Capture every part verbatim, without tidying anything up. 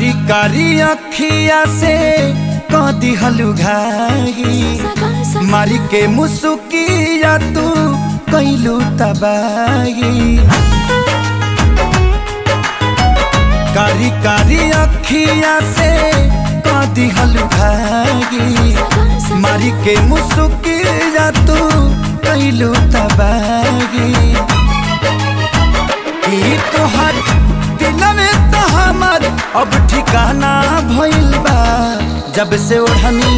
कारी कारी अखिया से कदी हलु घाई मारी के मुसुकिया तू कैलू तबाही। कारी कारी अखिया से कदी हलु घाई मारी के मुसुकिया तू कैलू तबाही। तोहर दिल में तो हमार अब ठिकाना भइल बा जब से ओढ़नी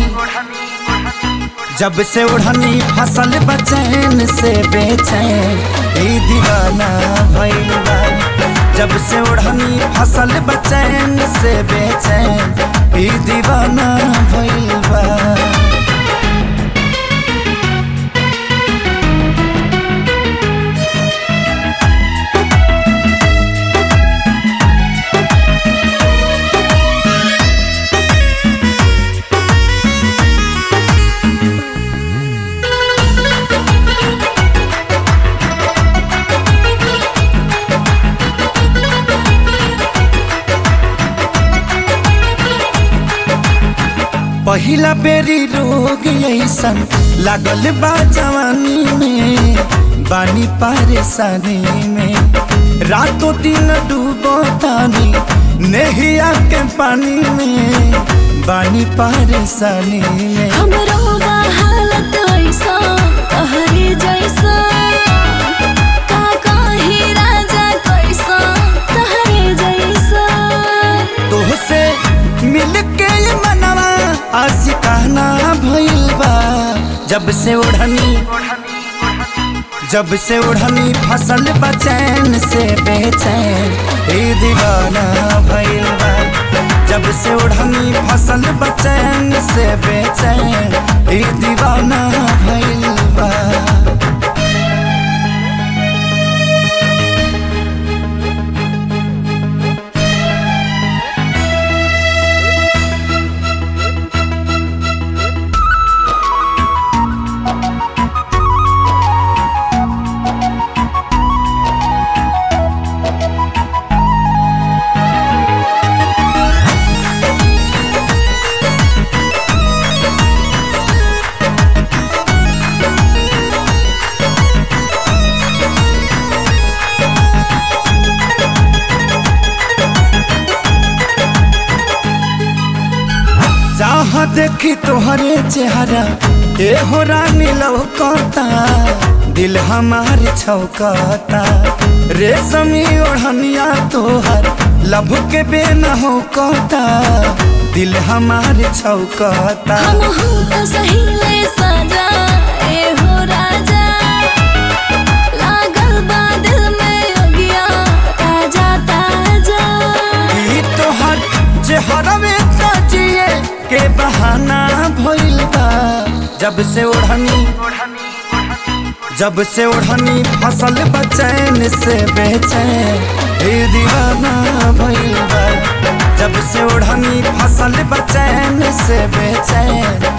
जब से ओढ़नी फसल बचैन से बेचैन ई दीवाना भइल बा। जब से ओढ़नी फसल बचैन से बेचैन ई दीवाना भइल बा। पहिला बेरी रोग ऐसन लागल बा जवानी में बानी परेशानी में रातों दिन डूबो तानी नहिया के पानी में बानी परेशानी में। हमरो बा हालत ऐसा तहरी जैसा का कही राजा कैसा तहरी जैसा। तोहसे मिल के मनवा आशिकाना भइल बा जब से ओढ़नी जब से ओढ़नी फसल बचैन से बेचैन ई दीवाना भइल बा। जब से ओढ़नी फसल बचैन से बेचैन ई दीवाना भइल बा। जहाँ देखी तोहरे चेहरा ए हो रानी लौकता दिल हमार छौकता। रेशमी ओढ़निया तोहर लब के बेन हो कता दिल हमार छौकता। हम हूँ तो सही ले सजा ए हो राजा लागल बा दिल में अगिया ताजा ताजा। ई तोहर चेहरा में ताजिए के बहाना भइल बा जब से ओढ़नी जब से ओढ़नी फसल बचैन से बेचैन ई दीवाना भइल बा। जब से ओढ़नी फसल बचैन से बेचैन